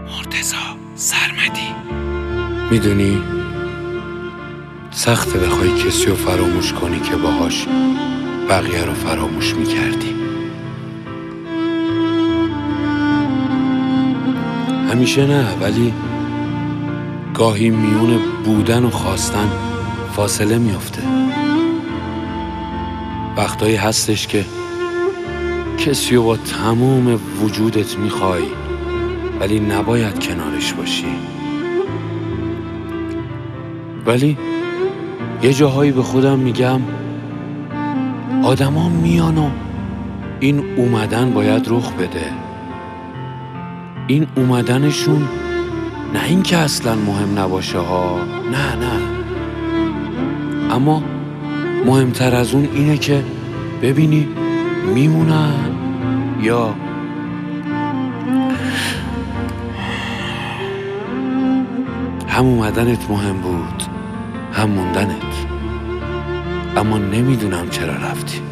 مرتضی سرمدی. میدونی سخته بخوای کسی رو فراموش کنی که باهاش بقیه رو فراموش میکردی. همیشه نه، ولی گاهی میون بودن و خواستن فاصله میفته. وقتایی هستش که کسی رو با تمام وجودت میخوای ولی نباید کنارش باشی. ولی یه جاهایی به خودم میگم آدم ها میان و این اومدن باید رخ بده. این اومدنشون نه این که اصلا مهم نباشه ها، نه، اما مهمتر از اون اینه که ببینی میمونن یا هم اومدنت مهم بود هم موندنت، اما نمیدونم چرا رفتی.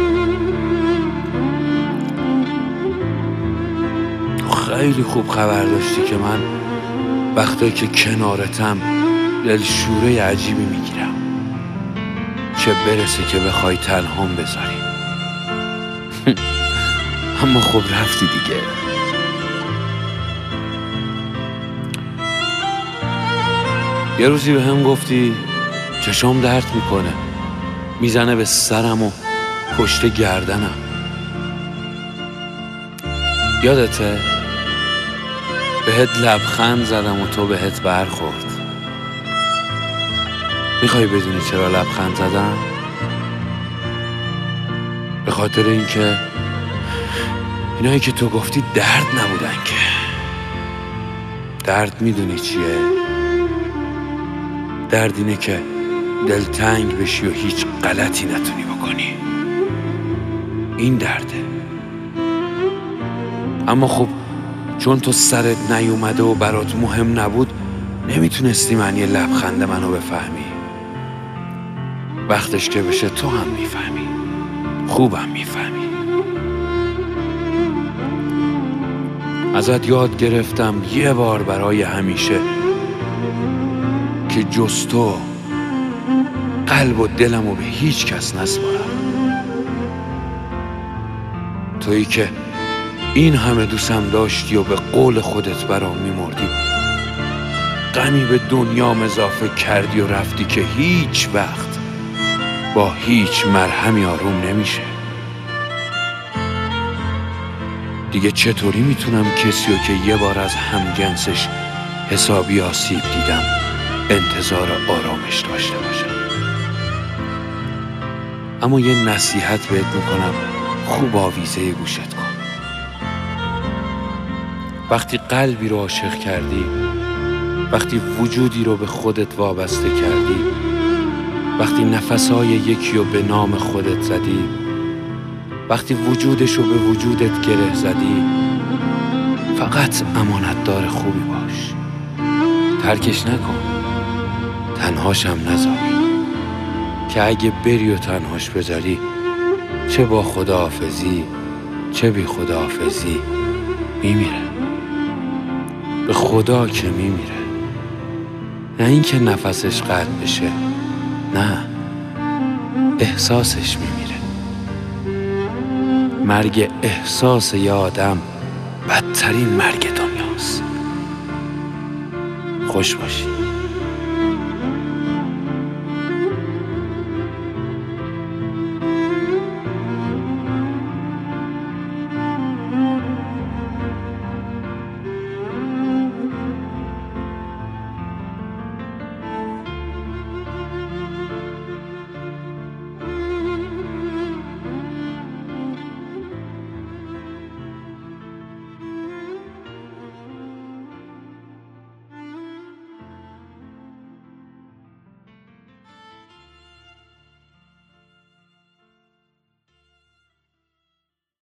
خیلی خوب خبر داشتی که من وقتایی که کنارتم دلشوره عجیبی میگیرم، چه برسه که بخوای تنهام بذاری. اما خب رفتی دیگه. یه روزی به هم گفتی چشام درد میکنه، میزنه به سرم و پشت گردنم. یادته؟ بهت لبخند زدم و تو بهت برخورد. میخوای بدونی چرا لبخند زدم؟ به خاطر اینکه اینایی که تو گفتی درد نبودن که. درد میدونی چیه؟ درد اینه که دلتنگ بشی و هیچ غلطی نتونی بکنی. این درده. اما خب چون تو سرت نیومده و برات مهم نبود نمیتونستی معنی لبخند منو بفهمی. وقتش که بشه تو هم میفهمی، خوبم میفهمی. ازت یاد گرفتم یه بار برای همیشه که جز تو قلب و دلمو به هیچ کس نسپارم. تویی که این همه دوستم داشتی و به قول خودت برام میمردی، غمی به دنیام اضافه کردی و رفتی که هیچ وقت با هیچ مرهمی آروم نمیشه. دیگه چطوری میتونم کسی رو که یه بار از همجنسش حسابی آسیب دیدم انتظار آرامش داشته باشم؟ اما یه نصیحت بهت میکنم، خوب آویزه گوشت کن. وقتی قلبی رو عاشق کردی، وقتی وجودی رو به خودت وابسته کردی، وقتی نفسهای یکی رو به نام خودت زدی، وقتی وجودش رو به وجودت گره زدی، فقط امانتدار خوبی باش. ترکش نکن، تنهاشم نذار، که اگه بری و تنهاش بذاری چه با خداحافظی چه بی خداحافظی میمیره. به خدا که میمیره، نه اینکه نفسش قطع بشه، نه، احساسش میمیره. مرگ احساس یه آدم بدترین مرگ دنیاست. خوش باشی.